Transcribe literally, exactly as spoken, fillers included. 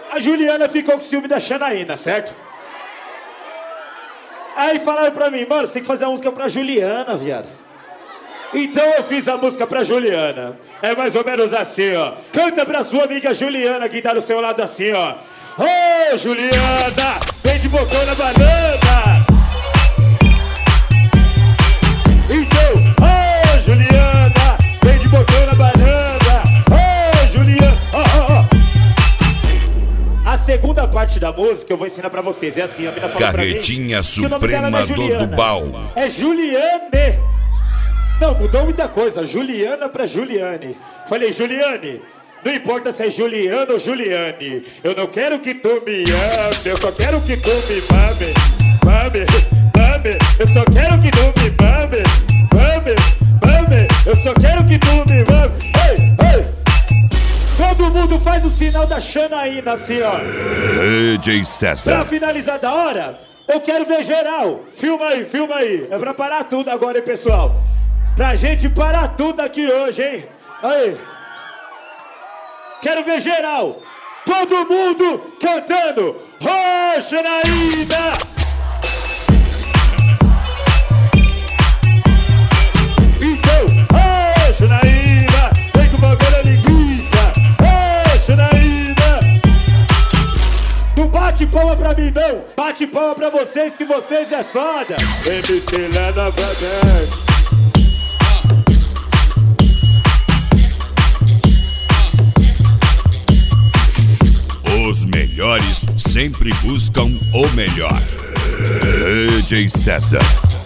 A Juliana ficou com ciúme da Janaína, certo? Aí falaram pra mim, mano, você tem que fazer a música pra Juliana, viado. Então eu fiz a música pra Juliana. É mais ou menos assim, ó. Canta pra sua amiga Juliana que tá do seu lado assim, ó. Ô, oh, Juliana, vem de bocão na banana. Então, ô, oh, Juliana, vem de bocão na banana. Ô, oh, Juliana, ó, ó, ó. A segunda parte da música eu vou ensinar pra vocês. É assim, a mina falou pra mim. Carretinha Suprema é do Dubal. É Juliane. Não, mudou muita coisa. Juliana pra Juliane. Falei, Juliane, não importa se é Juliana ou Juliane. Eu não quero que tu me ame, eu só quero que tu me mame. Mame, mame, eu só quero que tu me mame. Mame, mame, eu só quero que tu me mame. Ei, ei. Todo mundo faz o sinal da Janaína assim, ó. D J César. Pra finalizar da hora, eu quero ver geral. Filma aí, filma aí. É pra parar tudo agora, hein, pessoal. Pra gente parar tudo aqui hoje, hein? Aí. Quero ver geral. Todo mundo cantando. Ô, Janaína! Então, ô, Janaína! Vem com o bagulho da linguiça. Ô, Janaína! Não bate palma pra mim, não. Bate palma pra vocês, que vocês é foda. M C Lena Brothers. Os melhores sempre buscam o melhor. D J César.